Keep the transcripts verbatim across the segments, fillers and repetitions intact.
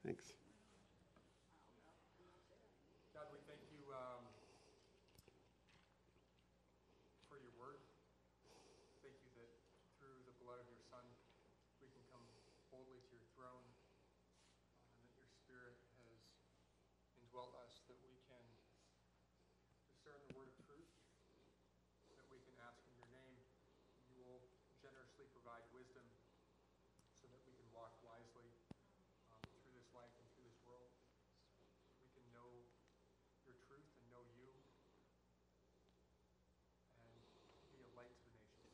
Thanks. God, we thank you um, for your word. Thank you that through the blood of your Son, we can come boldly to your throne, uh, and that your Spirit has indwelt us, that we can discern the word of truth, that we can ask in your name. You will generously provide wisdom so that we can walk wisely um, through this life and through this world. We can know your truth and know you and be a light to the nations.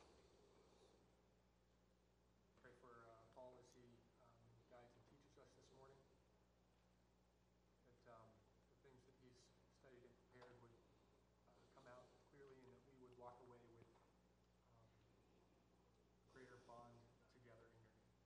Pray for uh, Paul as he um, guides and teaches us this morning, that um, the things that he's studied and prepared would uh, come out clearly, and that we would walk away with um, greater bond together in your name.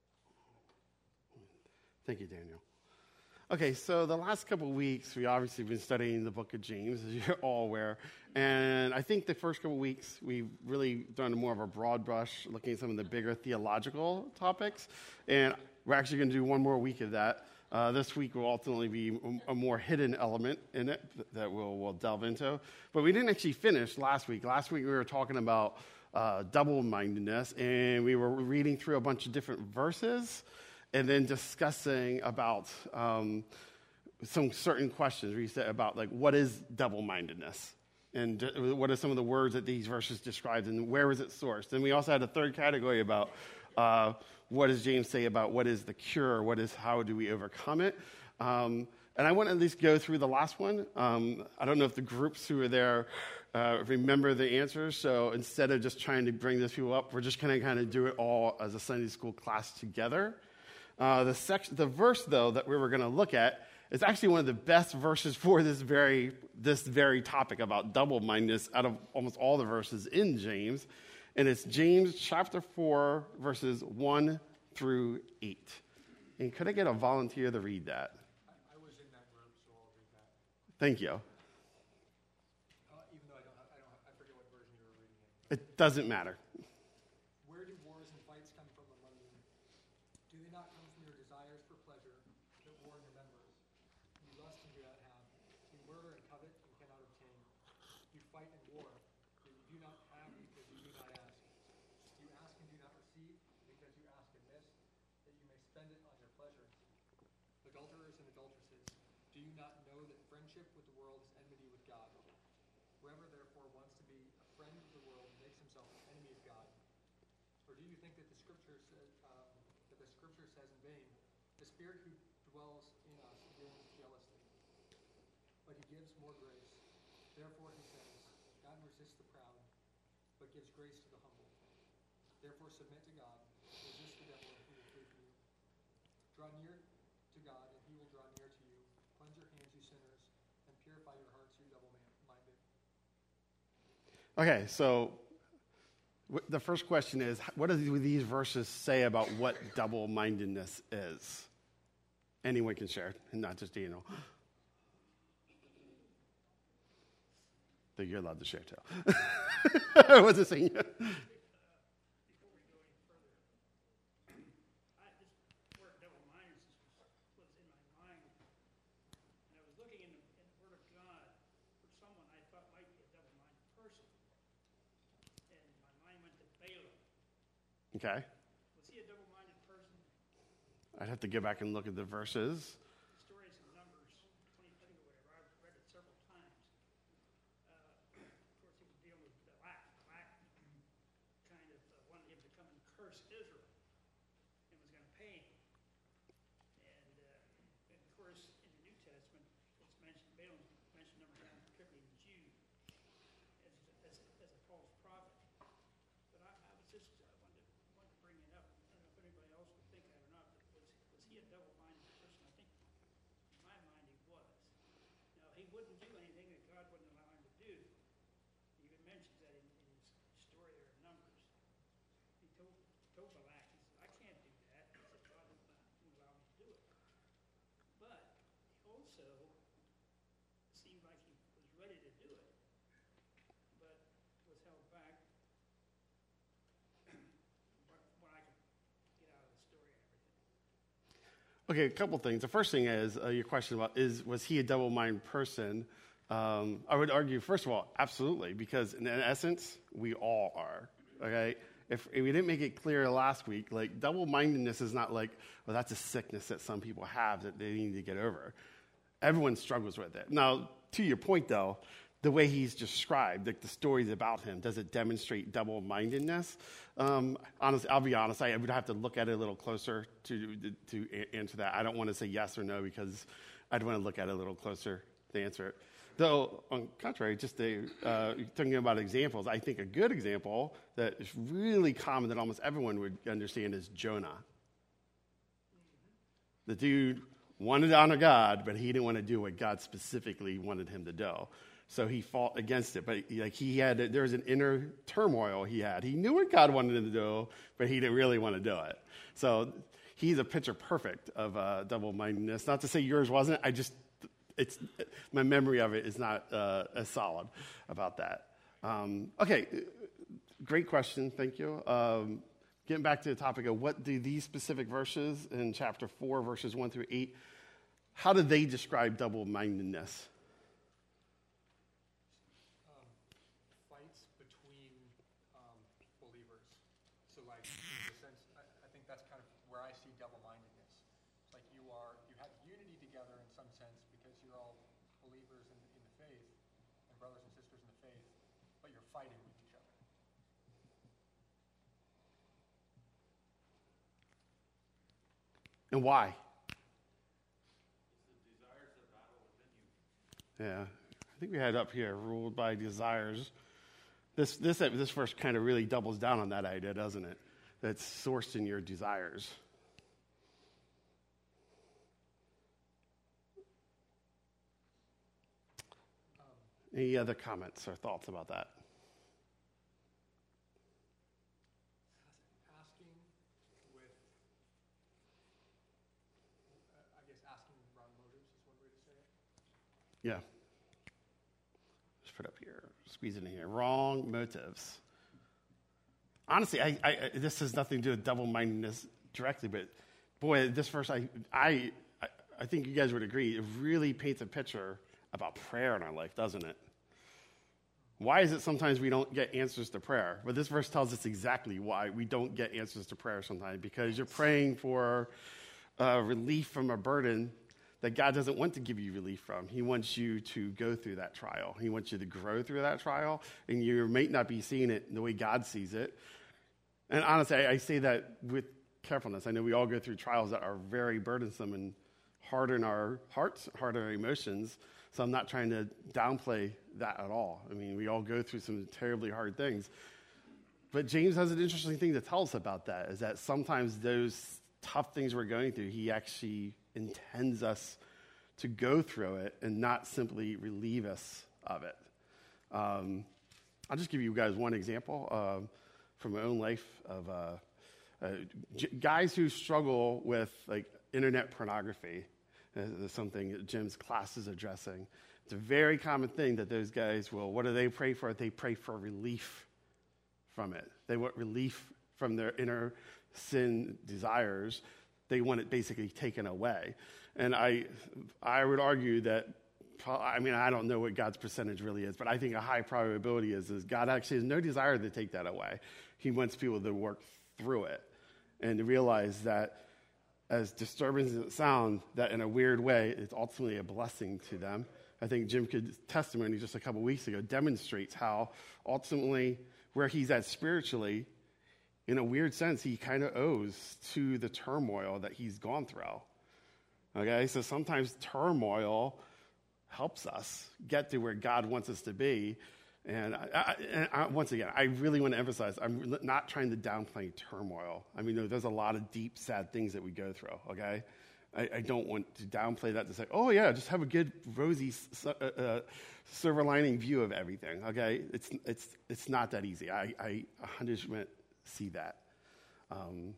Thank you, Daniel. Okay, so the last couple of weeks, we obviously been studying the book of James, as you're all aware. And I think the first couple of weeks, we've really done more of a broad brush, looking at some of the bigger theological topics. And we're actually going to do one more week of that. Uh, this week will ultimately be a more hidden element in it that we'll, we'll delve into. But we didn't actually finish last week. Last week, we were talking about uh, double-mindedness, and we were reading through a bunch of different verses and then discussing about um, some certain questions. We said about, like, what is double-mindedness? And d- what are some of the words that these verses described, and where is it sourced? And we also had a third category about uh, what does James say about what is the cure? What is, how do we overcome it? Um, and I want to at least go through the last one. Um, I don't know if the groups who are there uh, remember the answers. So instead of just trying to bring those people up, we're just going to kind of do it all as a Sunday school class together. Uh, the, section, the verse, though, that we were going to look at is actually one of the best verses for this very, this very topic about double-mindedness out of almost all the verses in James. And it's James chapter four, verses one through eight. And could I get a volunteer to read that? I, I was in that group, so I'll read that. Thank you. Uh, even though I don't, have, I don't, have, I forget what version you were reading it. It doesn't matter. Where do wars and fights come from among you? Do they not come from your desires for pleasure that war in your members? You lust and do not have. You murder and covet and cannot obtain. You fight and war, yet you do not have because you do not ask. You ask and do not receive because you ask amiss, that you may spend it on your pleasures. Adulterers and adulteresses, do you not know that friendship with the world is enmity with God? Whoever therefore wants to be a friend of the world makes himself an enemy of God. Or do you think that the scripture says, um, that the scripture says in vain, the Spirit who dwells in us yearns jealously, but he gives more grace. Therefore he says, God resists the proud, but gives grace to the humble. Therefore submit to God, resist the devil, and he will flee from you. Draw near to God, and he will draw near to you. Cleanse your hands, you sinners, and purify your hearts, you double-minded. Okay, so w- the first question is, what do these verses say about what double-mindedness is? Anyone can share, and not just Daniel. But you're allowed to share too. I wasn't saying you. Okay. Was he a double-minded person? I'd have to go back and look at the verses. The stories in Numbers twenty-two or whatever, I've read it several times. Uh, of course, he was dealing with Balak. Balak kind of uh, wanted him to come and curse Israel and was going to pay him. And, uh, and of course, in the New Testament, it's mentioned, Balaam's mentioned number of times, particularly in Jude, as, as, as a false prophet. But I, I was just uh, wanted, to, wanted to bring it up. I don't know if anybody else would think that or not, but was, was he a double-minded person? I think in my mind he was. Now, he wouldn't do anything that God wouldn't allow him to do. He even mentions that in, in his story there in Numbers. He told, told Balak, he said, I can't do that. He said, God wouldn't allow me to do it. But also, it seemed like he was ready to do it, but was held back. What, what I could get out of the story and everything. Okay, a couple things. The first thing is uh, your question about is was he a double-minded person? Um, I would argue, first of all, absolutely, because in essence, we all are. Okay, if, if we didn't make it clear last week, like double-mindedness is not like, well, that's a sickness that some people have that they need to get over. Everyone struggles with it. Now, to your point, though, the way he's described, like the stories about him, does it demonstrate double-mindedness? Um, honestly, I'll be honest, I would have to look at it a little closer to to answer that. I don't want to say yes or no because I'd want to look at it a little closer to answer it. Though, on the contrary, just to, uh, talking about examples, I think a good example that is really common that almost everyone would understand is Jonah. The dude wanted to honor God, but he didn't want to do what God specifically wanted him to do. So he fought against it. But like he had, there was an inner turmoil he had. He knew what God wanted him to do, but he didn't really want to do it. So he's a picture perfect of uh, double-mindedness. Not to say yours wasn't. I just, it's my memory of it is not uh, as solid about that. Um, okay, great question. Thank you. Um, getting back to the topic of what do these specific verses in chapter four, verses one through eight, how do they describe double-mindedness? And why? Yeah, I think we had up here, ruled by desires. This this this verse kind of really doubles down on that idea, doesn't it? That's sourced in your desires. Any other comments or thoughts about that? Yeah. Let's put it up here. Squeeze it in here. Wrong motives. Honestly, I, I, this has nothing to do with double-mindedness directly, but boy, this verse, I, I, I think you guys would agree, it really paints a picture about prayer in our life, doesn't it? Why is it sometimes we don't get answers to prayer? But this verse tells us exactly why we don't get answers to prayer sometimes, because you're praying for uh, relief from a burden that God doesn't want to give you relief from. He wants you to go through that trial. He wants you to grow through that trial, and you might not be seeing it the way God sees it. And honestly, I, I say that with carefulness. I know we all go through trials that are very burdensome and harden our hearts, harden our emotions, so I'm not trying to downplay that at all. I mean, we all go through some terribly hard things. But James has an interesting thing to tell us about that, is that sometimes those tough things we're going through, he actually intends us to go through it and not simply relieve us of it. Um, I'll just give you guys one example um, from my own life of uh, uh, j- guys who struggle with like internet pornography. Uh, something that Jim's class is addressing. It's a very common thing that those guys will, what do they pray for? They pray for relief from it. They want relief from their inner sin desires. They want it basically taken away. And I I would argue that, I mean, I don't know what God's percentage really is, but I think a high probability is, is God actually has no desire to take that away. He wants people to work through it and to realize that, as disturbing as it sounds, that in a weird way, it's ultimately a blessing to them. I think Jim Kidd's testimony just a couple weeks ago demonstrates how ultimately where he's at spiritually, in a weird sense, he kind of owes to the turmoil that he's gone through. Okay, so sometimes turmoil helps us get to where God wants us to be. And, I, I, and I, once again, I really want to emphasize, I'm not trying to downplay turmoil. I mean, there's a lot of deep, sad things that we go through, okay? I, I don't want to downplay that to say, oh, yeah, just have a good, rosy, uh, uh, silver lining view of everything, okay? It's it's it's not that easy. I, I one hundred percent see that. Um,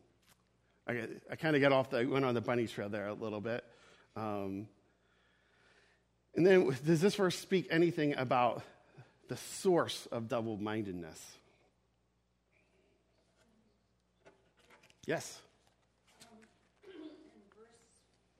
I, I kind of got off the, went on the bunny trail there a little bit. Um, and then, does this verse speak anything about the source of double-mindedness? Um, Yes? in verse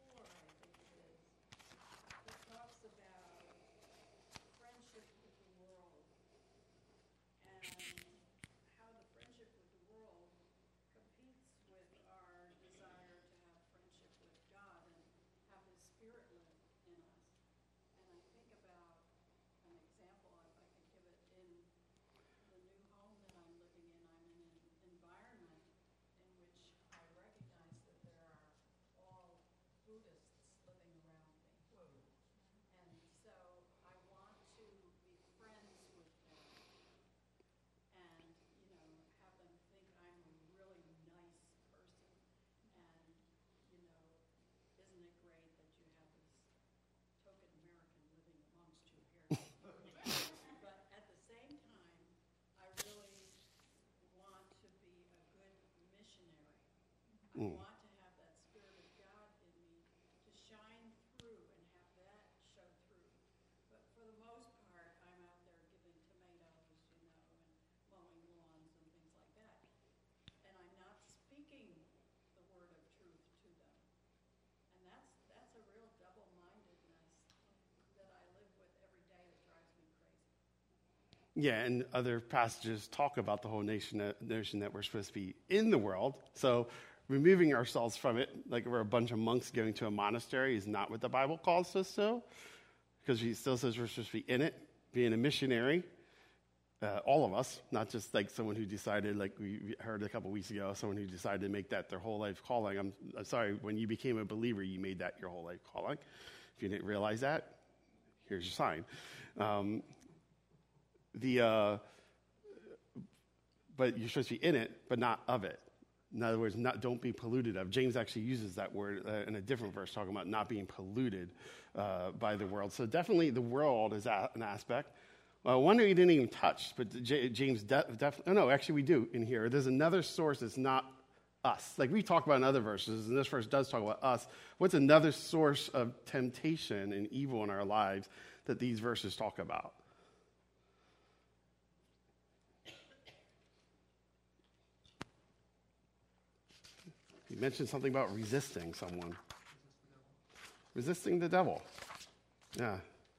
Yeah, and other passages talk about the whole nation uh, notion that we're supposed to be in the world. So removing ourselves from it, like we're a bunch of monks going to a monastery, is not what the Bible calls us to, because he still says we're supposed to be in it, being a missionary, uh, all of us, not just like someone who decided, like we heard a couple weeks ago, someone who decided to make that their whole life calling. I'm, I'm sorry, when you became a believer, you made that your whole life calling. If you didn't realize that, here's your sign. Um, The, uh, but you're supposed to be in it, but not of it. In other words, not, don't be polluted of. James actually uses that word uh, in a different verse, talking about not being polluted uh, by the world. So definitely the world is a, an aspect. Well, one we didn't even touch, but J- James de- definitely, oh no, actually we do in here. There's another source that's not us. Like we talk about in other verses, and this verse does talk about us. What's another source of temptation and evil in our lives that these verses talk about? You mentioned something about resisting someone. Resisting the devil. Yeah.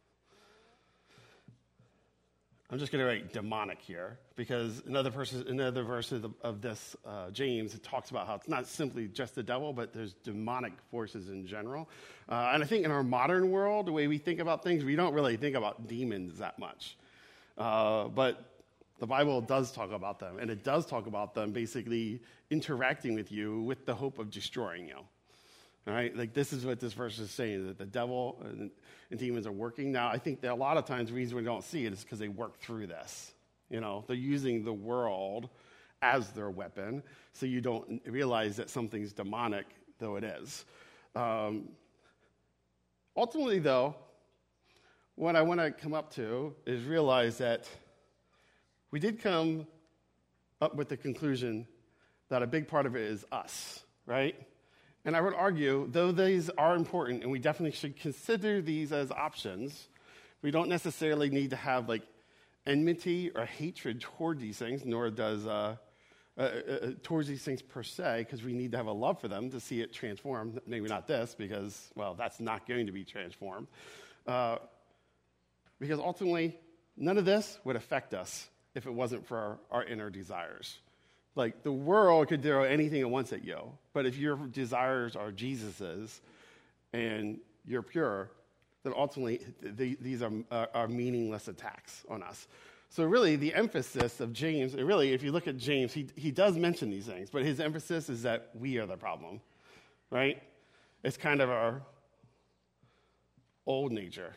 I'm just going to write demonic here because another verse, another verse of, the, of this, uh, James, it talks about how it's not simply just the devil, but there's demonic forces in general. Uh, and I think in our modern world, the way we think about things, we don't really think about demons that much. Uh, but the Bible does talk about them, and it does talk about them basically interacting with you with the hope of destroying you. All right? Like, this is what this verse is saying, that the devil and, and demons are working. Now, I think that a lot of times the reason we don't see it is because they work through this. You know, they're using the world as their weapon, so you don't realize that something's demonic, though it is. Um, ultimately, though, what I want to come up to is realize that we did come up with the conclusion that a big part of it is us, right? And I would argue, though these are important, and we definitely should consider these as options, we don't necessarily need to have like enmity or hatred toward these things, nor does uh, uh, uh, towards these things per se, because we need to have a love for them to see it transformed. Maybe not this, because, well, that's not going to be transformed. Uh, because ultimately, none of this would affect us if it wasn't for our, our inner desires. Like, the world could throw anything it wants at you, but if your desires are Jesus's and you're pure, then ultimately th- these are, uh, are meaningless attacks on us. So really, the emphasis of James, and really, if you look at James, he, he does mention these things, but his emphasis is that we are the problem, right? It's kind of our old nature.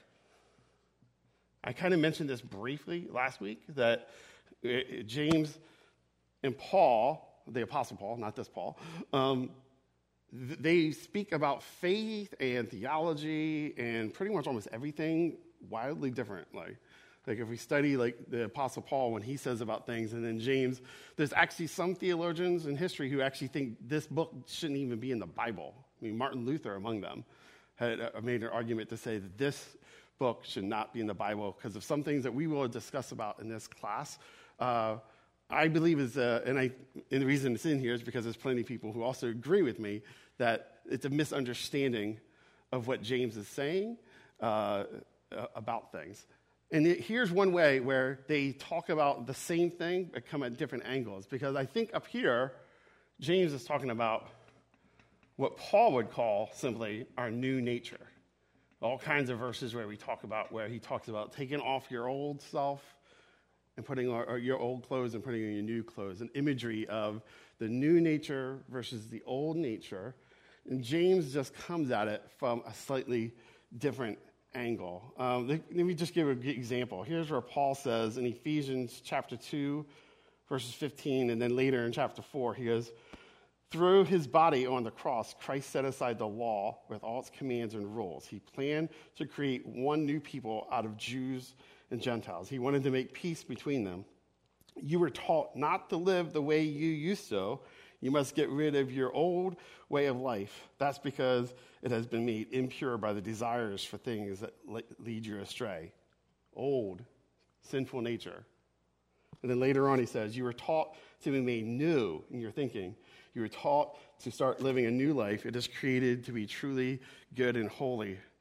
I kind of mentioned this briefly last week, that James and Paul, the Apostle Paul, not this Paul, um, th- they speak about faith and theology and pretty much almost everything wildly differently. Like if we study like the Apostle Paul, when he says about things, and then James, there's actually some theologians in history who actually think this book shouldn't even be in the Bible. I mean, Martin Luther among them had uh, made an argument to say that this book should not be in the Bible because of some things that we will discuss about in this class. Uh, I believe is, uh, and I, and the reason it's in here is because there's plenty of people who also agree with me that it's a misunderstanding of what James is saying uh, about things. And it, here's one way where they talk about the same thing but come at different angles. Because I think up here, James is talking about what Paul would call simply our new nature. All kinds of verses where we talk about, where he talks about taking off your old self and putting our, or your old clothes and putting on your new clothes, an imagery of the new nature versus the old nature. And James just comes at it from a slightly different angle. Um, let me just give an example. Here's where Paul says in Ephesians chapter two, verses fifteen, and then later in chapter four, he goes, through his body on the cross, Christ set aside the law with all its commands and rules. He planned to create one new people out of Jews and Gentiles. He wanted to make peace between them. You were taught not to live the way you used to. You must get rid of your old way of life. That's because it has been made impure by the desires for things that lead you astray. Old, sinful nature. And then later on he says, you were taught to be made new in your thinking. You were taught to start living a new life. It is created to be truly good and holy,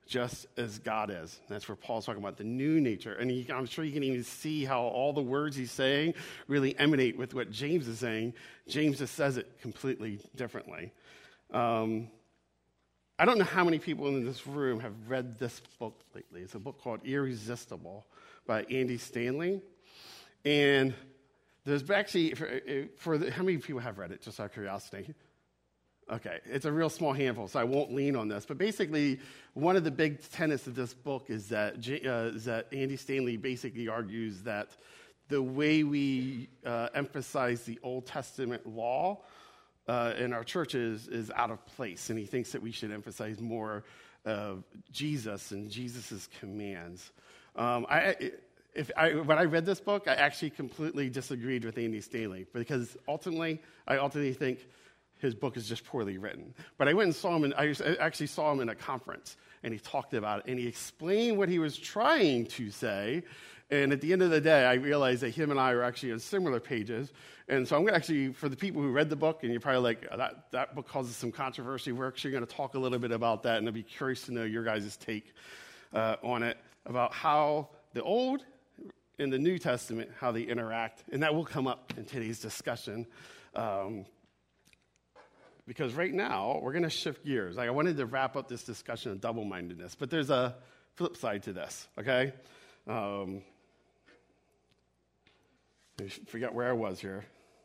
just as God is. And that's where Paul's talking about the new nature. And he, I'm sure you can even see how all the words he's saying really emanate with what James is saying. James just says it completely differently. Um, I don't know how many people in this room have read this book lately. It's a book called Irresistible by Andy Stanley. And there's actually, for, for the, how many people have read it, just out of curiosity? Okay, it's a real small handful, so I won't lean on this. But basically, one of the big tenets of this book is that, uh, is that Andy Stanley basically argues that the way we uh, emphasize the Old Testament law uh, in our churches is out of place, and he thinks that we should emphasize more of Jesus and Jesus' commands. Um, I, if I, when I read this book, I actually completely disagreed with Andy Stanley, because ultimately, I ultimately think his book is just poorly written. But I went and saw him, and I actually saw him in a conference, and he talked about it, and he explained what he was trying to say. And at the end of the day, I realized that him and I were actually on similar pages. And so I'm going to actually, for the people who read the book, and you're probably like, that, that book causes some controversy, we're actually going to talk a little bit about that, and I'd be curious to know your guys' take uh, on it, about how the Old and the New Testament, how they interact. And that will come up in today's discussion. Um, Because right now, we're going to shift gears. Like, I wanted to wrap up this discussion of double-mindedness, but there's a flip side to this, okay? Um, I forget where I was here.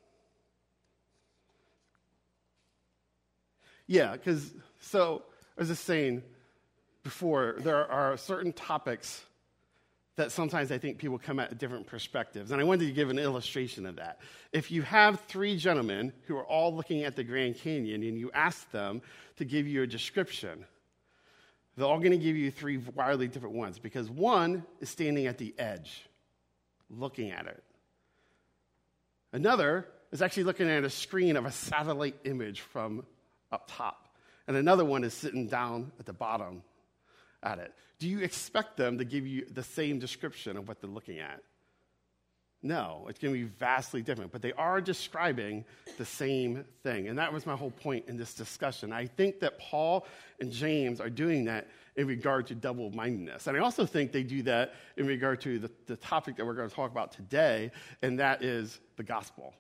Yeah, because, so, I was just saying before, there are certain topics that sometimes I think people come at different perspectives. And I wanted to give an illustration of that. If you have three gentlemen who are all looking at the Grand Canyon and you ask them to give you a description, they're all going to give you three wildly different ones, because one is standing at the edge, looking at it. Another is actually looking at a screen of a satellite image from up top. And another one is sitting down at the bottom at it. Do you expect them to give you the same description of what they're looking at? No, it's going to be vastly different, but they are describing the same thing. And that was my whole point in this discussion. I think that Paul and James are doing that in regard to double-mindedness. And I also think they do that in regard to the, the topic that we're going to talk about today, and that is the gospel.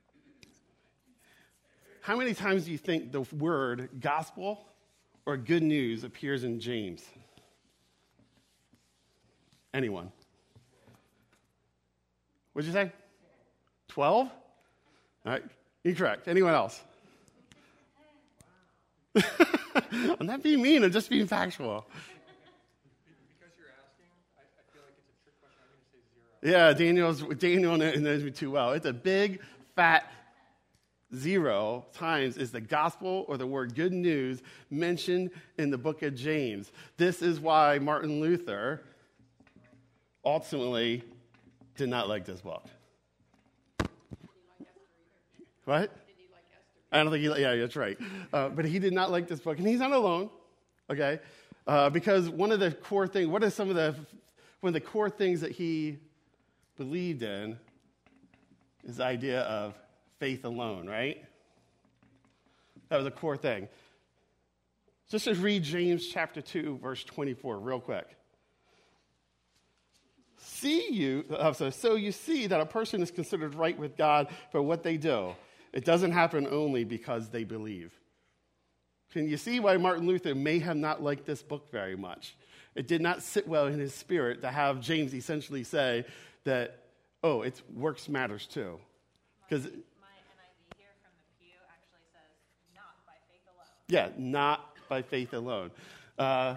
How many times do you think the word gospel or good news appears in James? Anyone? What'd you say? Twelve? All right, incorrect. Anyone else? I'm not being mean, I'm just being factual. Because you're asking, I, I feel like it's a trick question. I'm going to say zero. Yeah, Daniel's, Daniel knows me too well. It's a big, fat zero times is the gospel or the word good news mentioned in the book of James. This is why Martin Luther ultimately did not like this book. What? Did he like Esther? I don't think he, yeah, that's right. Uh, but he did not like this book. And he's not alone, okay? Uh, because one of the core things, what are some of the, one of the core things that he believed in is the idea of faith alone, right? That was a core thing. Just to read James chapter two, verse twenty-four real quick. See you, uh, so, so you see that a person is considered right with God for what they do. It doesn't happen only because they believe. Can you see why Martin Luther may have not liked this book very much? It did not sit well in his spirit to have James essentially say that, oh, it's works matters too. Because My N I V here from the pew actually says, not by faith alone. Yeah, not by faith alone. Uh,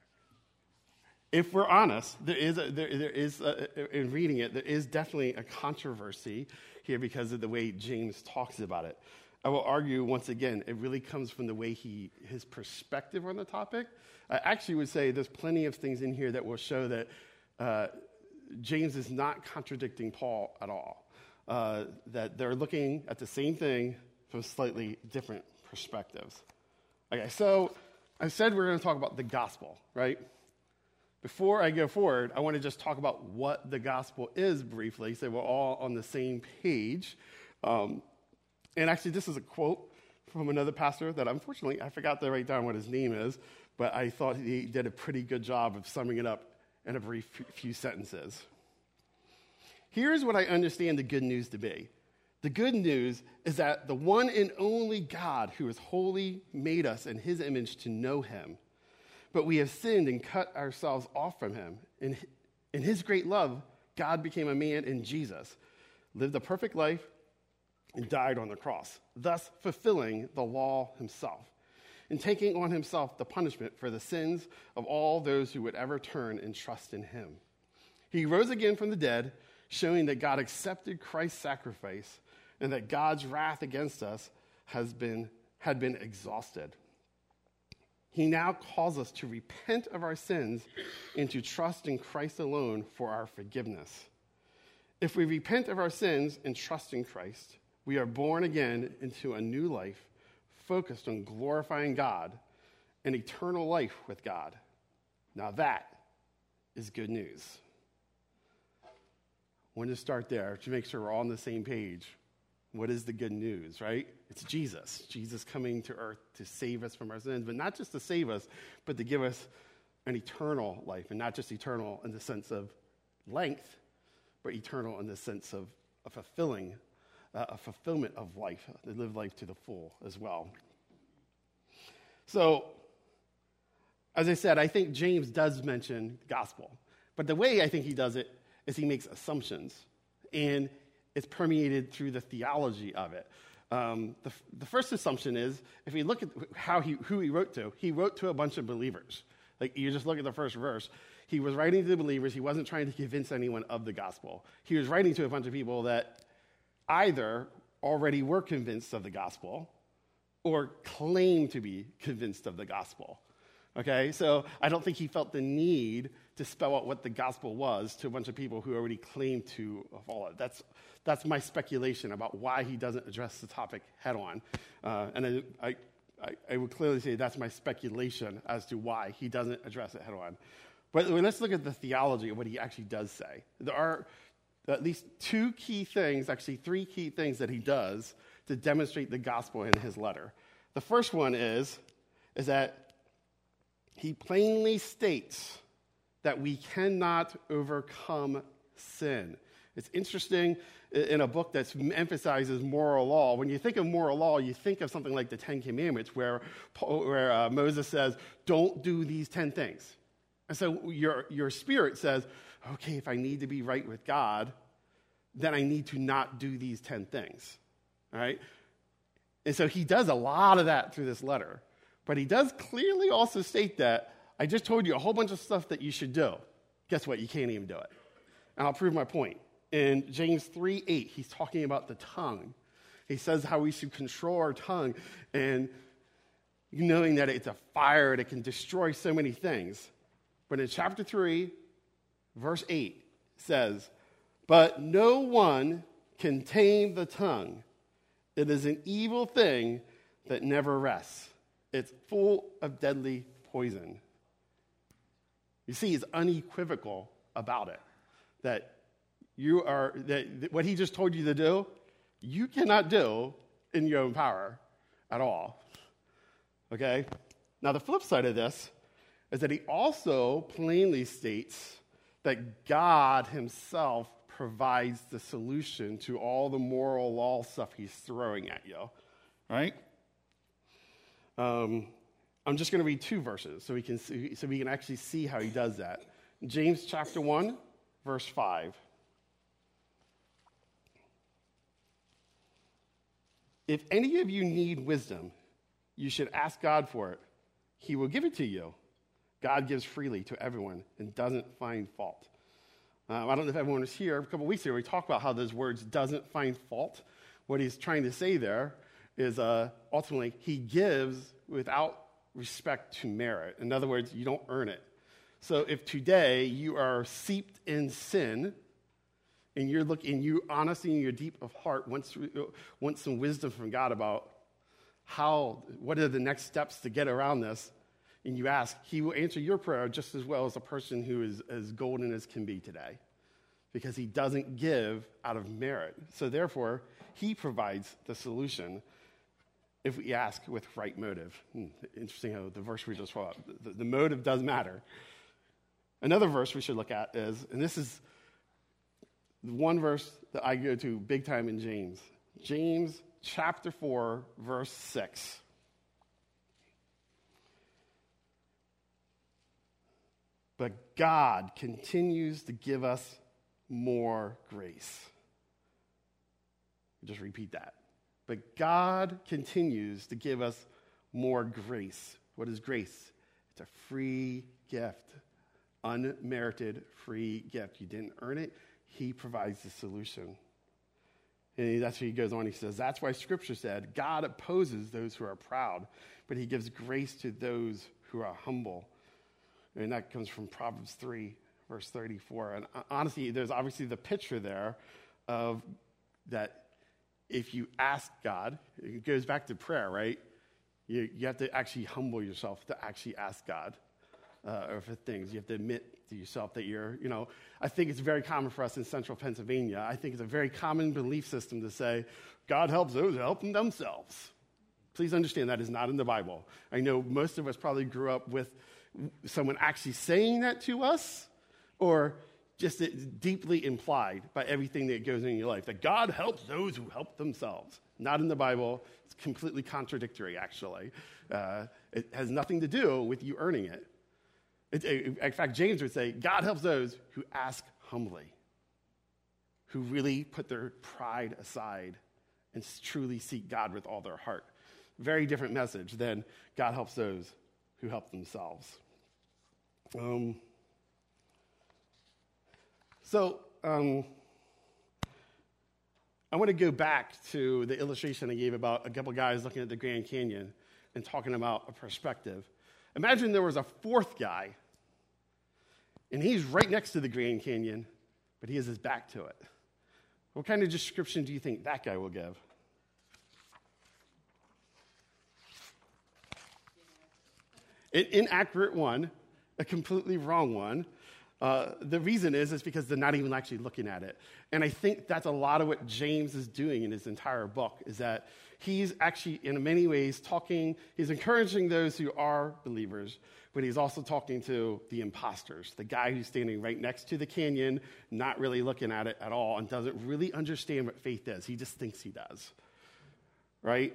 if we're honest, there is, a, there, there is a, in reading it, there is definitely a controversy here because of the way James talks about it. I will argue once again, it really comes from the way he, his perspective on the topic. I actually would say there's plenty of things in here that will show that uh, James is not contradicting Paul at all. Uh, that they're looking at the same thing from slightly different perspectives. Okay, so I said we're going to talk about the gospel, right? Before I go forward, I want to just talk about what the gospel is briefly, so we're all on the same page. Um, and actually, this is a quote from another pastor that unfortunately I forgot to write down what his name is, but I thought he did a pretty good job of summing it up in a brief few sentences. Here's what I understand the good news to be. The good news is that the one and only God who is holy made us in his image to know him. But we have sinned and cut ourselves off from him. In, in his great love, God became a man in Jesus, lived a perfect life, and died on the cross, thus fulfilling the law himself, and taking on himself the punishment for the sins of all those who would ever turn and trust in him. He rose again from the dead, showing that God accepted Christ's sacrifice and that God's wrath against us has been, had been exhausted. He now calls us to repent of our sins and to trust in Christ alone for our forgiveness. If we repent of our sins and trust in Christ, we are born again into a new life focused on glorifying God and eternal life with God. Now that is good news. I want to start there to make sure we're all on the same page. What is the good news, right? It's Jesus. Jesus coming to earth to save us from our sins, but not just to save us, but to give us an eternal life, and not just eternal in the sense of length, but eternal in the sense of a fulfilling, uh, a fulfillment of life, to live life to the full as well. So, as I said, I think James does mention the gospel, but the way I think he does it is he makes assumptions, and it's permeated through the theology of it. Um, the, the first assumption is, if we look at how he, who he wrote to, he wrote to a bunch of believers. Like, you just look at the first verse. He was writing to the believers. He wasn't trying to convince anyone of the gospel. He was writing to a bunch of people that either already were convinced of the gospel or claimed to be convinced of the gospel. Okay, so I don't think he felt the need to spell out what the gospel was to a bunch of people who already claimed to follow it. That's, that's my speculation about why he doesn't address the topic head on. Uh, and I, I, I would clearly say that's my speculation as to why he doesn't address it head on. But let's look at the theology of what he actually does say. There are at least two key things, actually three key things that he does to demonstrate the gospel in his letter. The first one is, is that he plainly states that we cannot overcome sin. It's interesting in a book that emphasizes moral law. When you think of moral law, you think of something like the Ten Commandments, where, where uh, Moses says, don't do these ten things. And so your, your spirit says, okay, if I need to be right with God, then I need to not do these ten things. All right? And so he does a lot of that through this letter. But he does clearly also state that I just told you a whole bunch of stuff that you should do. Guess what? You can't even do it. And I'll prove my point. In James three eight, he's talking about the tongue. He says how we should control our tongue, and knowing that it's a fire that can destroy so many things. But in chapter three, verse eight, it says, but no one can tame the tongue. It is an evil thing that never rests. It's full of deadly poison. You see, he's unequivocal about it. That you are, that what he just told you to do, you cannot do in your own power at all. Okay? Now, the flip side of this is that he also plainly states that God himself provides the solution to all the moral law stuff he's throwing at you. Right? Um, I'm just going to read two verses so we can see, so we can actually see how he does that. James chapter one, verse five. If any of you need wisdom, you should ask God for it. He will give it to you. God gives freely to everyone and doesn't find fault. Um, I don't know if everyone was here. A couple weeks ago, we talked about how those words doesn't find fault. What he's trying to say there is uh, ultimately he gives without respect to merit. In other words, you don't earn it. So if today you are seeped in sin, and you're looking, you honestly in your deep of heart want, want some wisdom from God about how, what are the next steps to get around this, and you ask, he will answer your prayer just as well as a person who is as golden as can be today, because he doesn't give out of merit. So therefore, he provides the solution. if we ask with right motive. Hmm, interesting how the verse we just saw, the, the motive does matter. Another verse we should look at is, and this is the one verse that I go to big time in James. James chapter four, verse six. But God continues to give us more grace. Just repeat that. But God continues to give us more grace. What is grace? It's a free gift. Unmerited free gift. You didn't earn it. He provides the solution. And that's what he goes on. He says, that's why Scripture said, God opposes those who are proud, but he gives grace to those who are humble. And that comes from Proverbs three, verse thirty-four. And honestly, there's obviously the picture there of that if you ask God, it goes back to prayer, right? You, you have to actually humble yourself to actually ask God uh, or for things. You have to admit to yourself that you're, you know, I think it's very common for us in central Pennsylvania. I think it's a very common belief system to say, God helps those who help themselves. Please understand that is not in the Bible. I know most of us probably grew up with someone actually saying that to us, or just it deeply implied by everything that goes in your life, that God helps those who help themselves. Not in the Bible. It's completely contradictory, actually. Uh, it has nothing to do with you earning it. It, it. In fact, James would say, God helps those who ask humbly, who really put their pride aside and truly seek God with all their heart. Very different message than God helps those who help themselves. Um, so um, I want to go back to the illustration I gave about a couple guys looking at the Grand Canyon and talking about a perspective. Imagine there was a fourth guy, and he's right next to the Grand Canyon, but he has his back to it. What kind of description do you think that guy will give? An inaccurate one, a completely wrong one. Uh, the reason is, is because they're not even actually looking at it. And I think that's a lot of what James is doing in his entire book, is that he's actually, in many ways, talking, he's encouraging those who are believers, but he's also talking to the imposters, the guy who's standing right next to the canyon, not really looking at it at all, and doesn't really understand what faith is. He just thinks he does, right?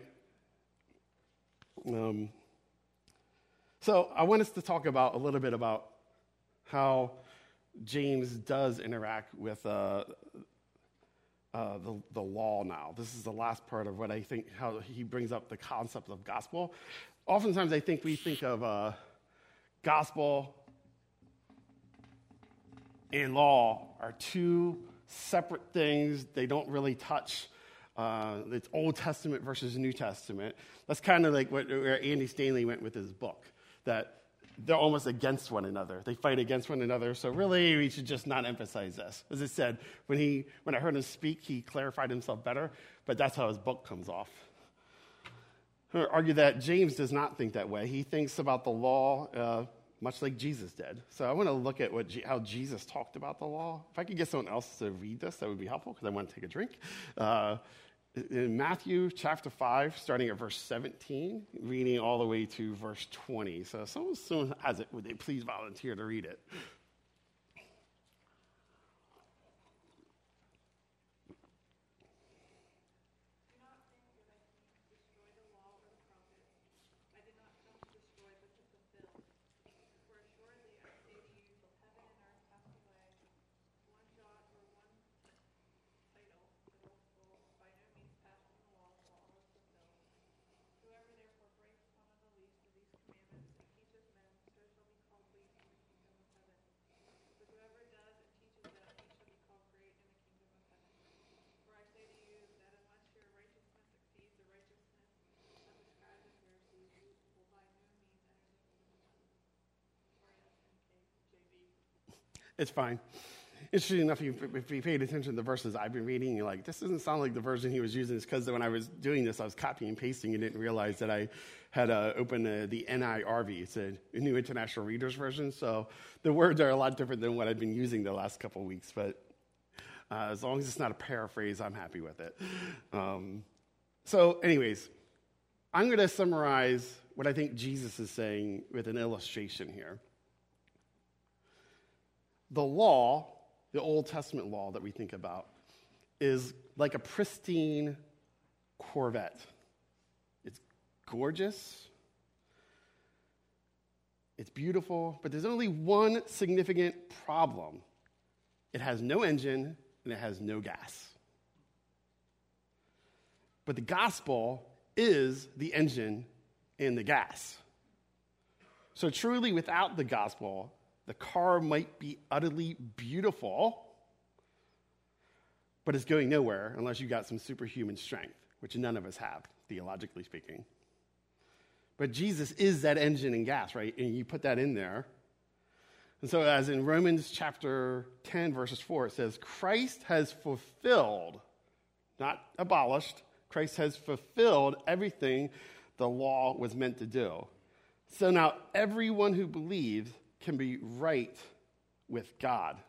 Um, so I want us to talk about a little bit about how James does interact with uh, uh, the, the law now. This is the last part of what I think, how he brings up the concept of gospel. Oftentimes I think we think of uh, gospel and law are two separate things. They don't really touch. Uh, it's Old Testament versus New Testament. That's kind of like what, where Andy Stanley went with his book, that they're almost against one another. They fight against one another. So really, we should just not emphasize this. As I said, when he, when I heard him speak, he clarified himself better, but that's how his book comes off. I would argue that James does not think that way. He thinks about the law uh, much like Jesus did. So I want to look at what G- how Jesus talked about the law. If I could get someone else to read this, that would be helpful, because I want to take a drink. Uh, In Matthew chapter five, starting at verse seventeen, reading all the way to verse twenty. So if someone soon has it, would they please volunteer to read it? Do not think that I came to destroy the law or the prophets. I did not come to destroy, but to fulfill. For assuredly I say to you, till heaven and earth pass away, one jot or one title will by no means pass from the law till all is fulfilled. Whoever therefore breaks one of the least of these commandments and teaches men, so shall be called least in the kingdom of heaven. But whoever does and teaches them, he shall be called great in the kingdom of heaven. For I say to you that unless your righteousness exceeds the righteousness of the scribes and Pharisees, you will by no means enter the kingdom of heaven. Sorry, that's N K J V. It's fine. Interesting enough, if you paid attention to the verses I've been reading, you're like, this doesn't sound like the version he was using. It's because when I was doing this, I was copying and pasting and didn't realize that I had uh, opened uh, the N I R V. It's a New International Reader's Version. So the words are a lot different than what I've been using the last couple of weeks. But uh, as long as it's not a paraphrase, I'm happy with it. Um, so anyways, I'm going to summarize what I think Jesus is saying with an illustration here. The law, the Old Testament law that we think about, is like a pristine Corvette. It's gorgeous. It's beautiful, but there's only one significant problem. It has no engine and it has no gas. But the gospel is the engine and the gas. So truly, without the gospel, the car might be utterly beautiful, but it's going nowhere unless you got some superhuman strength, which none of us have, theologically speaking. But Jesus is that engine and gas, right? And you put that in there. And so as in Romans chapter ten, verses four, it says, Christ has fulfilled, not abolished, Christ has fulfilled everything the law was meant to do. So now everyone who believes can be right with God.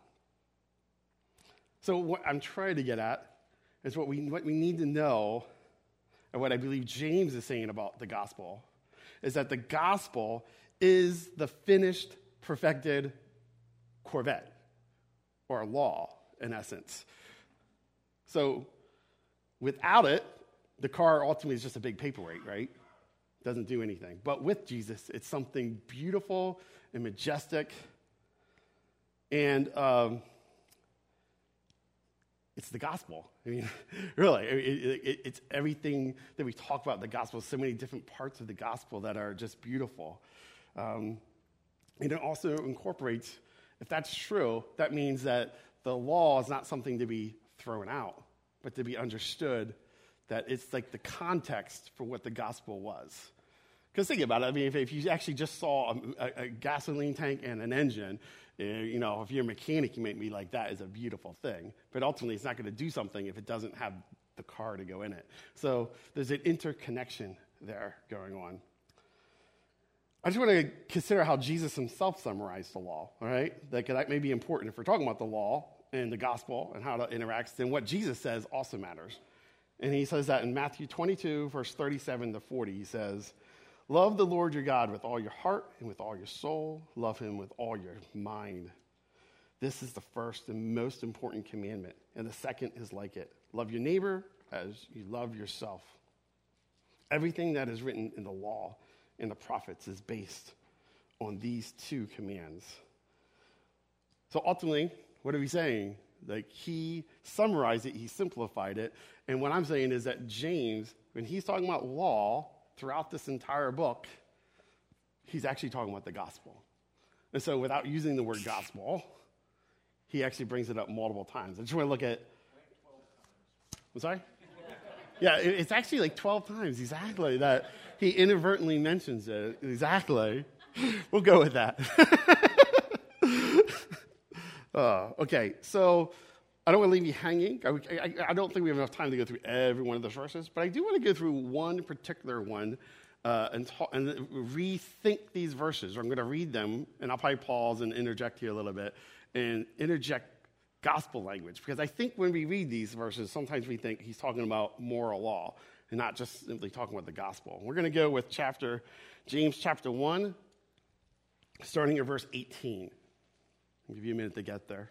So what I'm trying to get at is what we, what we need to know, and what I believe James is saying about the gospel, is that the gospel is the finished, perfected Corvette, or law, in essence. So without it, the car ultimately is just a big paperweight, right? Doesn't do anything. But with Jesus, it's something beautiful and majestic, and um, it's the gospel. I mean, really, it, it, it's everything that we talk about in the gospel, so many different parts of the gospel that are just beautiful. Um, and it also incorporates, if that's true, that means that the law is not something to be thrown out, but to be understood, that it's like the context for what the gospel was. Because think about it, I mean, if, if you actually just saw a, a gasoline tank and an engine, uh, you know, if you're a mechanic, you might be like, that is a beautiful thing. But ultimately, it's not going to do something if it doesn't have the car to go in it. So there's an interconnection there going on. I just want to consider how Jesus himself summarized the law, all right? That, that may be important if we're talking about the law and the gospel and how it interacts, then what Jesus says also matters. And he says that in Matthew twenty-two, verse thirty-seven to forty, he says, love the Lord your God with all your heart and with all your soul. Love him with all your mind. This is the first and most important commandment. And the second is like it. Love your neighbor as you love yourself. Everything that is written in the law and the prophets is based on these two commands. So ultimately, what are we saying? Like, he summarized it, he simplified it. And what I'm saying is that James, when he's talking about law throughout this entire book, he's actually talking about the gospel. And so without using the word gospel, he actually brings it up multiple times. I just want to look at... I'm sorry? Yeah, it's actually like twelve times, exactly, that he inadvertently mentions it. Exactly. We'll go with that. uh, okay, so I don't want to leave you hanging. I, I, I don't think we have enough time to go through every one of those verses, but I do want to go through one particular one uh, and, ta- and rethink these verses. I'm going to read them, and I'll probably pause and interject here a little bit and interject gospel language, because I think when we read these verses, sometimes we think he's talking about moral law and not just simply talking about the gospel. We're going to go with chapter James chapter one, starting at verse eighteen. I'll give you a minute to get there.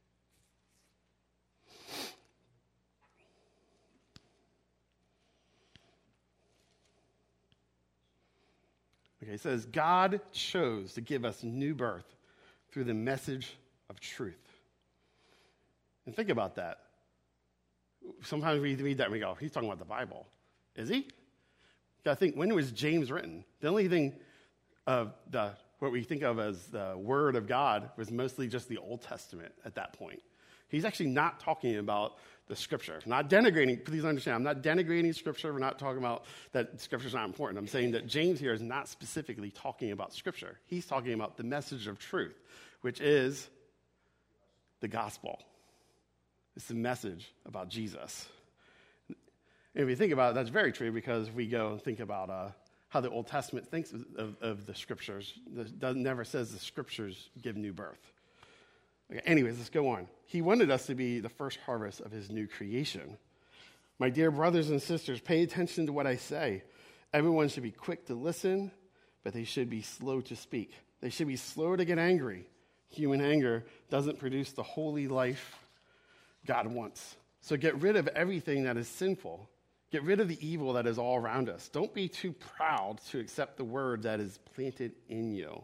Okay, it says, God chose to give us new birth through the message of truth. And think about that. Sometimes we read that and we go, he's talking about the Bible. Is he? You got to think, when was James written? The only thing of the what we think of as the Word of God was mostly just the Old Testament at that point. He's actually not talking about the Scripture. Not denigrating, please understand, I'm not denigrating Scripture. We're not talking about that Scripture's not important. I'm saying that James here is not specifically talking about Scripture. He's talking about the message of truth, which is the gospel. It's the message about Jesus. And if you think about it, that's very true, because we go and think about uh, how the Old Testament thinks of, of, of the Scriptures. It doesn't, never says the Scriptures give new birth. Okay, anyways, let's go on. He wanted us to be the first harvest of his new creation. My dear brothers and sisters, pay attention to what I say. Everyone should be quick to listen, but they should be slow to speak. They should be slow to get angry. Human anger doesn't produce the holy life God wants. So get rid of everything that is sinful. Get rid of the evil that is all around us. Don't be too proud to accept the word that is planted in you.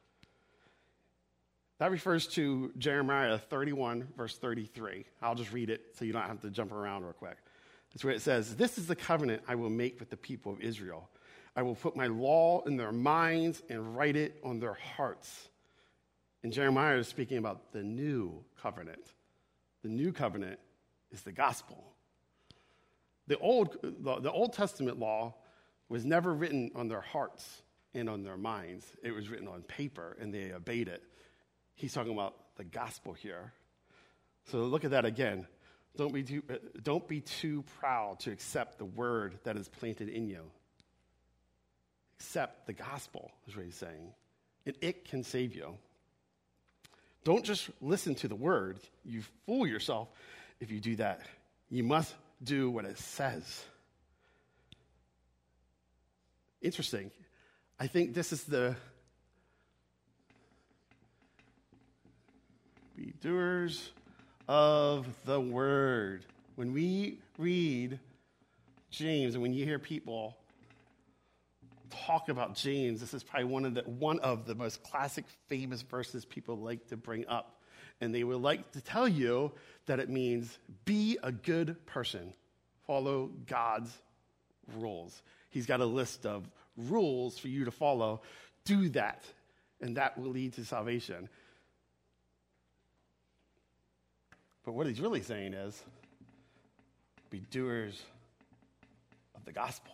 That refers to Jeremiah thirty-one, verse thirty-three. I'll just read it so you don't have to jump around real quick. That's where it says, "This is the covenant I will make with the people of Israel. I will put my law in their minds and write it on their hearts." And Jeremiah is speaking about the new covenant. The new covenant is the gospel. The Old, the, the Old Testament law was never written on their hearts and on their minds. It was written on paper, and they obeyed it. He's talking about the gospel here. So look at that again. Don't be too, uh, don't be too proud to accept the word that is planted in you. Accept the gospel, is what he's saying. And it can save you. Don't just listen to the word. You fool yourself if you do that. You must do what it says. Interesting. I think this is the be doers of the word. When we read James and when you hear people talk about James, this is probably one of the one of the most classic, famous verses people like to bring up. And they would like to tell you that it means be a good person. Follow God's rules. He's got a list of rules for you to follow. Do that, and that will lead to salvation. But what he's really saying is, be doers of the gospel.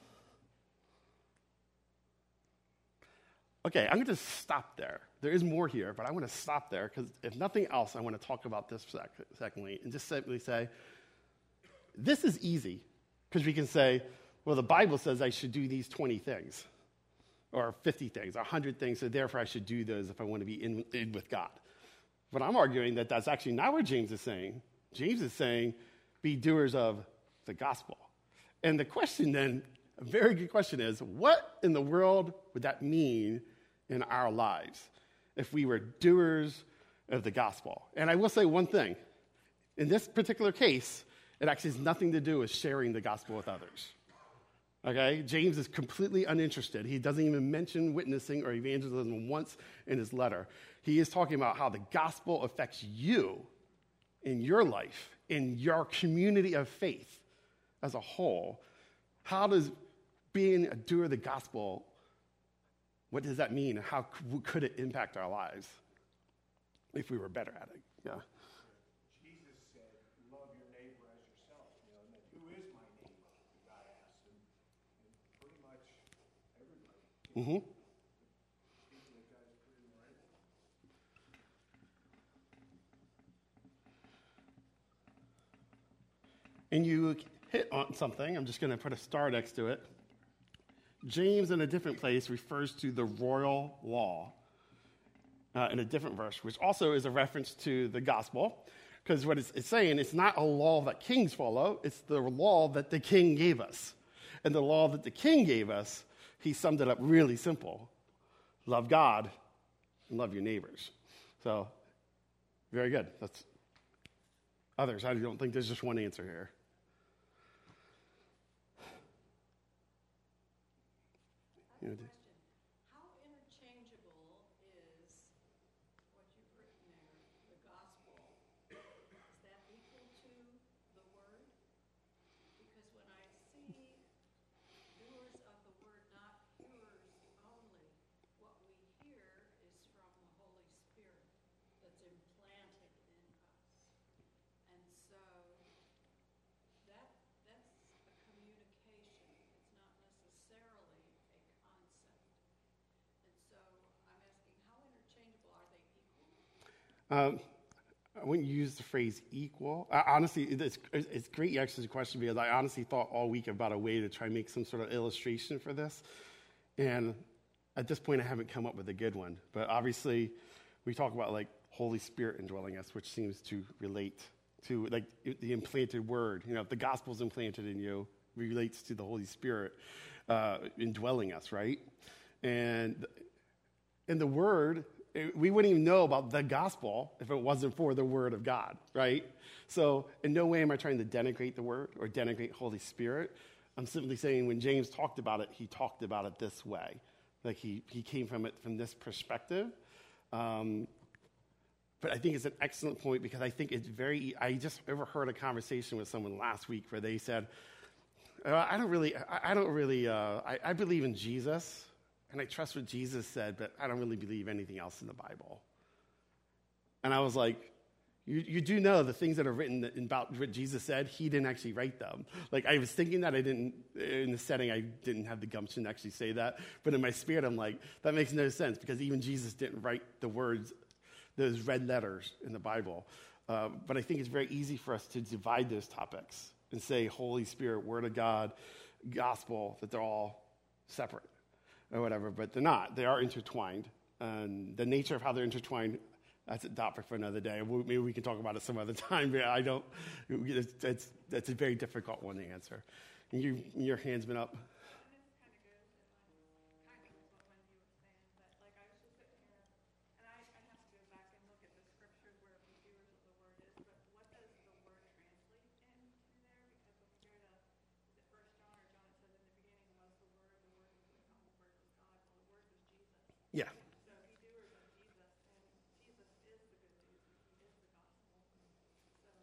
Okay, I'm going to stop there. There is more here, but I want to stop there because if nothing else, I want to talk about this sec- secondly and just simply say, this is easy because we can say, well, the Bible says I should do these twenty things or fifty things or one hundred things, so therefore I should do those if I want to be in, in with God. But I'm arguing that that's actually not what James is saying. James is saying, be doers of the gospel. And the question then, a very good question is, what in the world would that mean in our lives if we were doers of the gospel? And I will say one thing. In this particular case, it actually has nothing to do with sharing the gospel with others. Okay? James is completely uninterested. He doesn't even mention witnessing or evangelism once in his letter. He is talking about how the gospel affects you in your life, in your community of faith as a whole. How does being a doer of the gospel, what does that mean? How could it impact our lives if we were better at it? Yeah. Jesus said, love your neighbor as yourself. You know, and then, who is my neighbor? God asked him. And pretty much everybody. Mm-hmm. People that God is pretty right. And you hit on something. I'm just going to put a star next to it. James, in a different place, refers to the royal law uh, in a different verse, which also is a reference to the gospel, because what it's, it's saying, it's not a law that kings follow, it's the law that the king gave us. And the law that the king gave us, he summed it up really simple. Love God and love your neighbors. So, very good. That's others. I don't think there's just one answer here. You know, Question. How interchangeable is what you've written there, the gospel? Is that equal to the word? Because when I see doers of the word, not hearers only, what we hear is from the Holy Spirit that's implanted in us. And so that that's a communication. It's not necessarily a concept. And so I'm asking, how interchangeable are they equal? Um, I wouldn't use the phrase equal. I, honestly, it's, it's great you asked this question because I honestly thought all week about a way to try and make some sort of illustration for this. And at this point, I haven't come up with a good one. But obviously, we talk about like Holy Spirit indwelling us, which seems to relate to like the implanted word. You know, if the gospel's implanted in you, it relates to the Holy Spirit. uh, indwelling us, right? And in the Word, it, we wouldn't even know about the gospel if it wasn't for the Word of God, right? So in no way am I trying to denigrate the Word or denigrate Holy Spirit. I'm simply saying when James talked about it, he talked about it this way. Like he, he came from it from this perspective. Um, but I think it's an excellent point because I think it's very, I just overheard a conversation with someone last week where they said, uh, I don't really, I, I don't really, uh, I, I believe in Jesus and I trust what Jesus said, but I don't really believe anything else in the Bible. And I was like, You, you do know the things that are written about what Jesus said, he didn't actually write them. Like, I was thinking that I didn't, in the setting, I didn't have the gumption to actually say that. But in my spirit, I'm like, that makes no sense because even Jesus didn't write the words, those red letters in the Bible. Uh, but I think it's very easy for us to divide those topics and say Holy Spirit, Word of God, Gospel, that they're all separate or whatever. But they're not. They are intertwined. And the nature of how they're intertwined, that's a topic for another day. We'll, maybe we can talk about it some other time. But I don't. It's, it's, it's a very difficult one to answer. And you, your hand's been up. And this kind of goes in line, kind of with what Wendy was saying, but like I was just sitting here, and I, I have to go back and look at the scriptures where be doers of the word is, but what does the word translate into there? Because when we go to, is it First John or John, it says in the beginning was the word, the word was with God, the word was God, well, the word was Jesus. Yeah. So be doers of Jesus, and Jesus is the good news, and he is the gospel. So,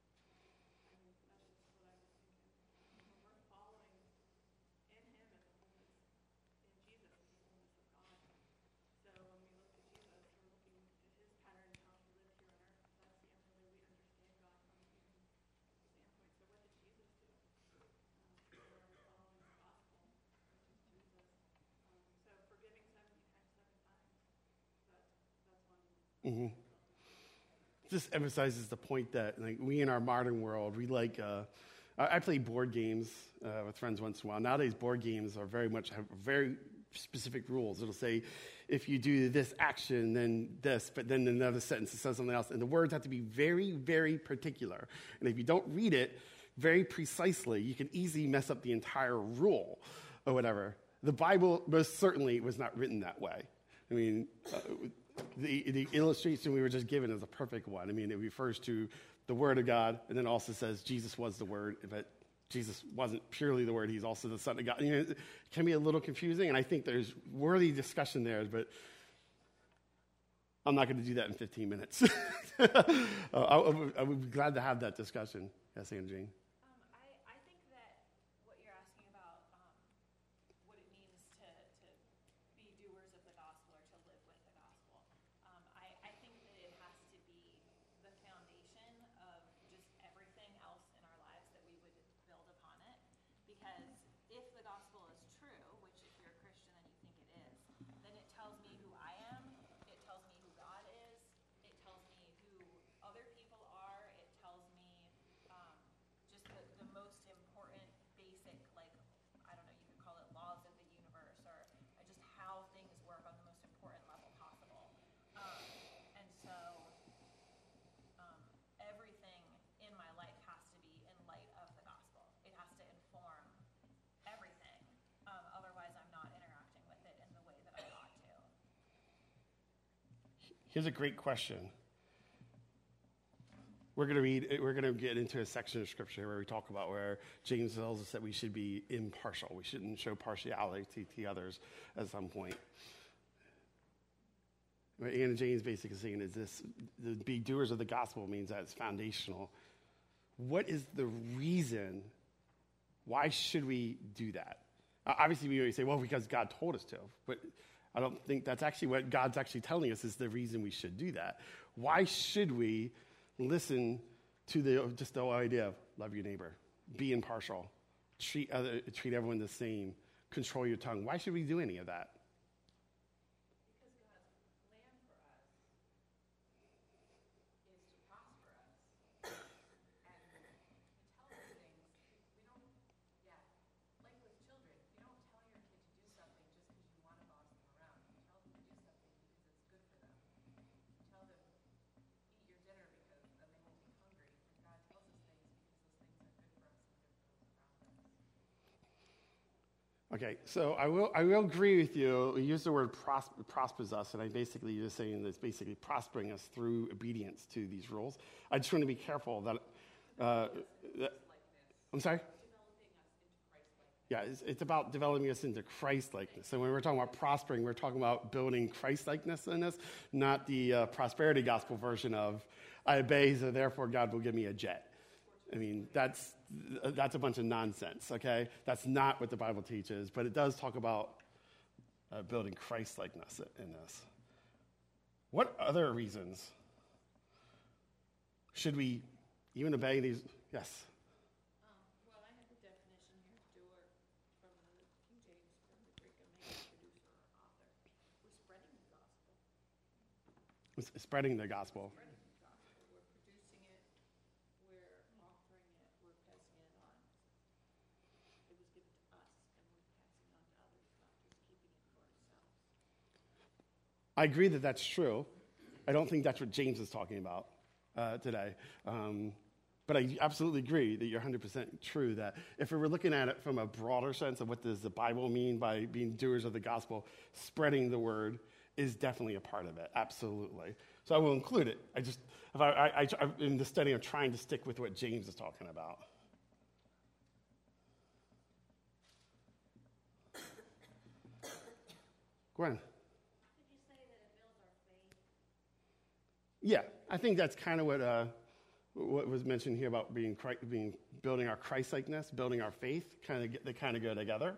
I mean, that's just what I was thinking. When we're following in him is the fullness, in Jesus is the fullness of God. So when we look to Jesus, we're looking to his pattern and how he lived here on earth. That's the only way we understand God from a human standpoint. So what did Jesus do? Um, so are we following the gospel, which is Jesus? Um, so forgiving seventy times seven times. But that's one. Mm-hmm. Just emphasizes the point that like we in our modern world, we like, uh, I, I play board games uh, with friends once in a while. Nowadays, board games are very much, have very specific rules. It'll say, if you do this action, then this, but then in another sentence it says something else. And the words have to be very, very particular. And if you don't read it very precisely, you can easily mess up the entire rule or whatever. The Bible most certainly was not written that way. I mean, uh, The, the illustration we were just given is a perfect one. I mean, it refers to the Word of God, and then also says Jesus was the Word, but Jesus wasn't purely the Word. He's also the Son of God. You know, it can be a little confusing, and I think there's worthy discussion there, but I'm not going to do that in fifteen minutes. uh, I, I, would, I would be glad to have that discussion. Yes, Anna Jane. Um, I, I think that what you're asking about, um, what it means to, to be doers of the gospel or to live with the gospel, um, I, I think that it has to be the foundation of just everything else in our lives that we would build upon it. Because if the gospel is true, which if you're a Christian and you think it is, then it tells me who I am, it tells me who God is, it tells me who other people are, it tells me um, just the, the most important basic, like, I don't know, you could call it laws of the universe or just how things work on the most important level possible. Um, and so um, everything in my life has to be in light of the gospel. It has to inform everything. Um, otherwise, I'm not interacting with it in the way that I ought to. Here's a great question. We're going to read, we're going to get into a section of scripture where we talk about where James tells us that we should be impartial. We shouldn't show partiality to others at some point. What Anna Jane's basically saying is this, the be doers of the gospel means that it's foundational. What is the reason? Why should we do that? Uh, obviously, we always say, well, because God told us to. But I don't think that's actually what God's actually telling us is the reason we should do that. Why should we listen to the just the whole idea of love your neighbor, be impartial, treat other, treat everyone the same, control your tongue? Why should we do any of that? Because God's plan for us is to prosper us. And we tell us things, we don't, yeah, like with children, you don't tell your kid to do something just because you want to boss them around. You tell them to do something because it's good for them. You tell them, eat your dinner because then they won't be hungry. And God tells us things because those things are good for us and good for those around us. Okay, so I will I will agree with you. We use the word pros- prospers us, and I basically just saying that it's basically prospering us through obedience to these rules. I just want to be careful that. Uh, that I'm sorry. Yeah, it's, it's about developing us into Christ-likeness. And when we're talking about prospering, we're talking about building Christ-likeness in us, not the uh, prosperity gospel version of I obey, so therefore God will give me a jet. I mean, that's that's a bunch of nonsense, okay? That's not what the Bible teaches, but it does talk about uh, building Christ-likeness in this. What other reasons should we even obey these? Yes? Um, well, I have the definition here, doer, from the King James, from the Greek, a maker, producer, or author. We're spreading the gospel. S- Spreading the gospel. Spreading the gospel. We're producing it. We're offering it. We're passing it on. It was given to us, and we're passing it on to others, not just keeping it for ourselves. I agree that that's true. I don't think that's what James is talking about uh, today. Um, but I absolutely agree that you're one hundred percent true that if we were looking at it from a broader sense of what does the Bible mean by being doers of the gospel, spreading the word is definitely a part of it, absolutely. So I will include it. I just, if I, I, I, in the study, I'm trying to stick with what James is talking about. Gwen? Could you say that it builds our faith? Yeah, I think that's kind of what uh, what was mentioned here about being Christ, being building our Christ-likeness, building our faith. Kind of get, they kind of go together.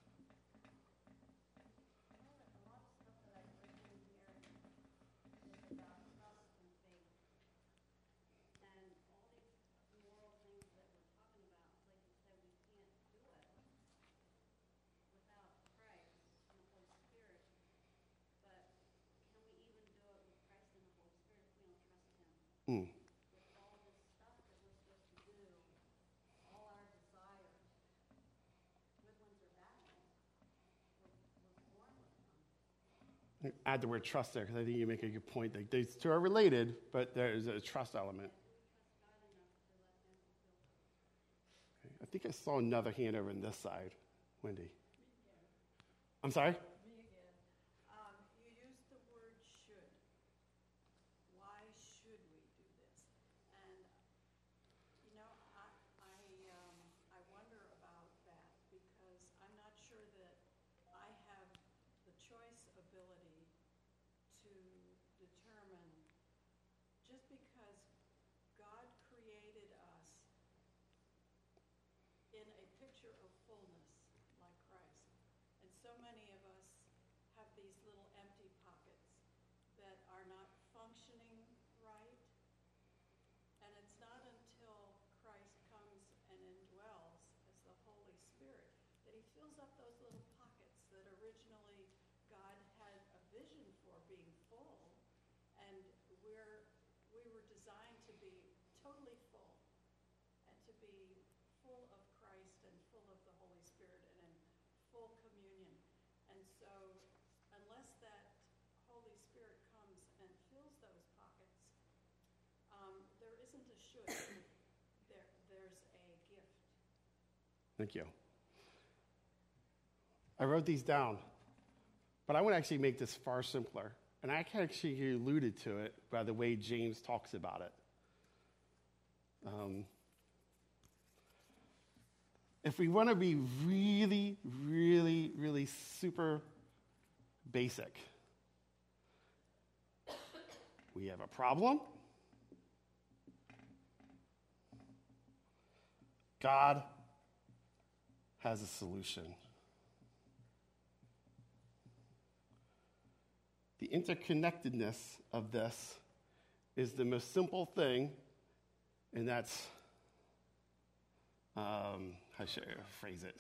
A lot of stuff that I've written in here is about trust and faith. And all these moral things that we're talking about, like you said, we can't do it without Christ and the Holy Spirit. But can we even do it with Christ and the Holy Spirit if we don't trust Him? Mm. With all this stuff that we're supposed to do, all our desires, good ones or bad ones, we're, we're born with them. Add the word trust there because I think you make a good point. Like these two are related, but there's a trust element. Okay. I think I saw another hand over on this side. Wendy. I'm sorry? Me again. Um, you used the word should. Why should we do this? And, you know, I, I, um, I wonder about that because I'm not sure that I have the choice ability to determine, just because God created us in a picture of fullness like Christ. And so many of us have these little empty pockets that are not functioning right. And it's not until Christ comes and indwells as the Holy Spirit that He fills up those little pockets that originally God had a vision for being full. And we're, we were designed to be totally full and to be full of Christ and full of the Holy Spirit and in full communion. And so unless that Holy Spirit comes and fills those pockets, um, there isn't a should. There, there's a gift. Thank you. I wrote these down, but I want to actually make this far simpler. And I actually alluded to it by the way James talks about it. Um, if we want to be really, really, really super basic, we have a problem. God has a solution. The interconnectedness of this is the most simple thing, and that's, um, how should I phrase it?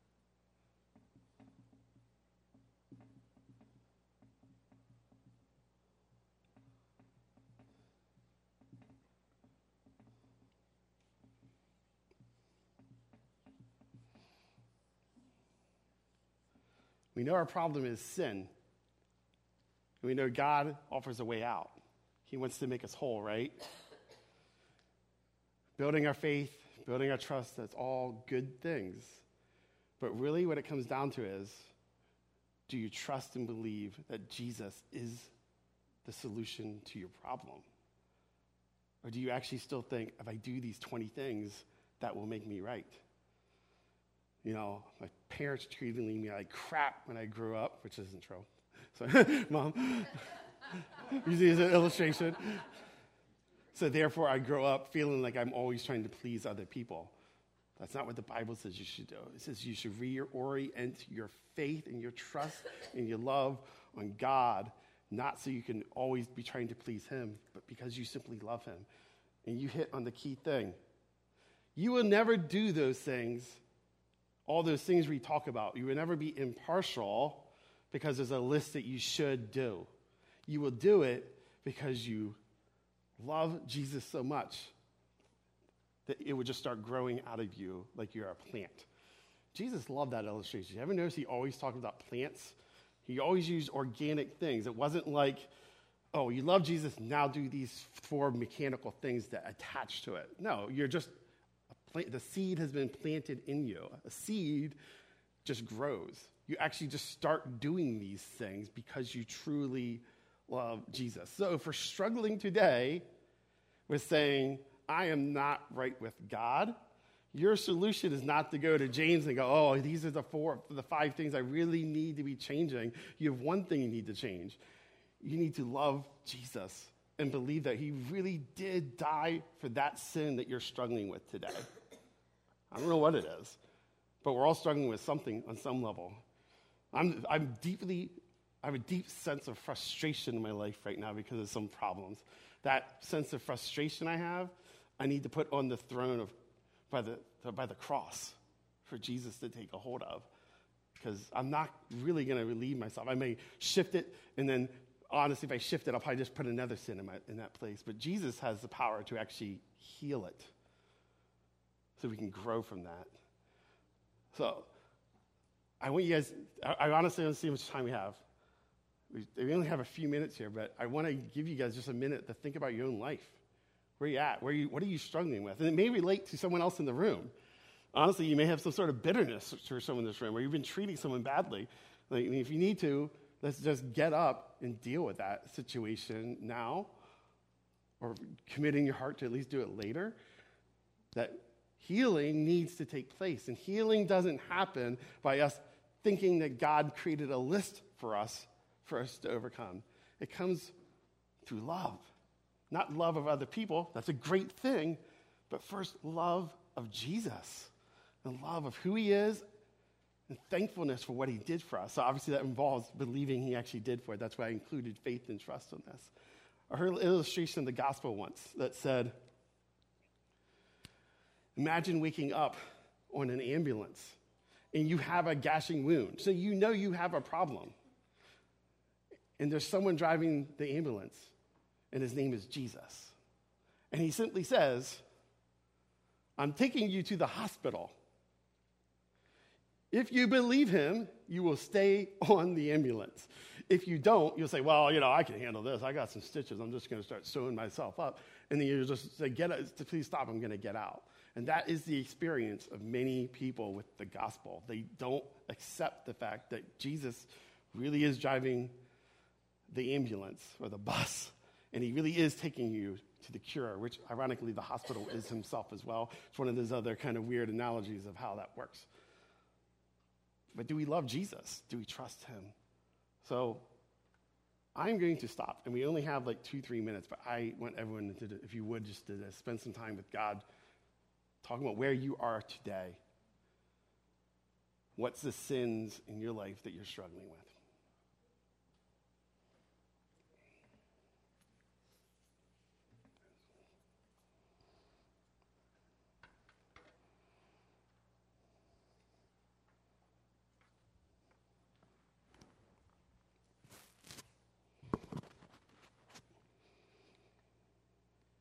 We know our problem is sin. We know God offers a way out. He wants to make us whole, right? Building our faith, building our trust, that's all good things. But really what it comes down to is, do you trust and believe that Jesus is the solution to your problem? Or do you actually still think, if I do these twenty things, that will make me right? You know, my parents treated me like crap when I grew up, which isn't true. So, Mom, using it as an illustration. So therefore, I grow up feeling like I'm always trying to please other people. That's not what the Bible says you should do. It says you should reorient your faith and your trust and your love on God, not so you can always be trying to please him, but because you simply love him. And you hit on the key thing. You will never do those things, all those things we talk about. You will never be impartial because there's a list that you should do. You will do it because you love Jesus so much that it would just start growing out of you like you're a plant. Jesus loved that illustration. You ever notice he always talked about plants? He always used organic things. It wasn't like, oh, you love Jesus, now do these four mechanical things that attach to it. No, you're just, a plant, the seed has been planted in you. A seed just grows. You actually just start doing these things because you truly love Jesus. So if we're struggling today with saying, I am not right with God, your solution is not to go to James and go, oh, these are the four, the five things I really need to be changing. You have one thing you need to change. You need to love Jesus and believe that he really did die for that sin that you're struggling with today. I don't know what it is, but we're all struggling with something on some level. I'm, I'm deeply, I have a deep sense of frustration in my life right now because of some problems. That sense of frustration I have, I need to put on the throne of, by the, by the cross for Jesus to take a hold of. Because I'm not really going to relieve myself. I may shift it, and then honestly, if I shift it, I'll probably just put another sin in, my, in that place. But Jesus has the power to actually heal it so we can grow from that. So I want you guys, I, I honestly don't see how much time we have. We, we only have a few minutes here, but I want to give you guys just a minute to think about your own life. Where are you at? Where are you, what are you struggling with? And it may relate to someone else in the room. Honestly, you may have some sort of bitterness for someone in this room, or you've been treating someone badly. Like, I mean, if you need to, let's just get up and deal with that situation now, or committing your heart to at least do it later. That healing needs to take place, and healing doesn't happen by us thinking that God created a list for us, for us to overcome. It comes through love. Not love of other people, that's a great thing, but first love of Jesus, and love of who he is, and thankfulness for what he did for us. So obviously that involves believing he actually did for it. That's why I included faith and trust in this. I heard an illustration of the gospel once that said, imagine waking up on an ambulance, and you have a gashing wound, so you know you have a problem. And there's someone driving the ambulance, and his name is Jesus. And he simply says, I'm taking you to the hospital. If you believe him, you will stay on the ambulance. If you don't, you'll say, well, you know, I can handle this. I got some stitches. I'm just going to start sewing myself up. And then you'll just say, get out, please stop. I'm going to get out. And that is the experience of many people with the gospel. They don't accept the fact that Jesus really is driving the ambulance or the bus, and he really is taking you to the cure, which ironically the hospital is himself as well. It's one of those other kind of weird analogies of how that works. But do we love Jesus? Do we trust him? So I'm going to stop, and we only have like two, three minutes, but I want everyone to, if you would, just to spend some time with God, talking about where you are today. What's the sins in your life that you're struggling with?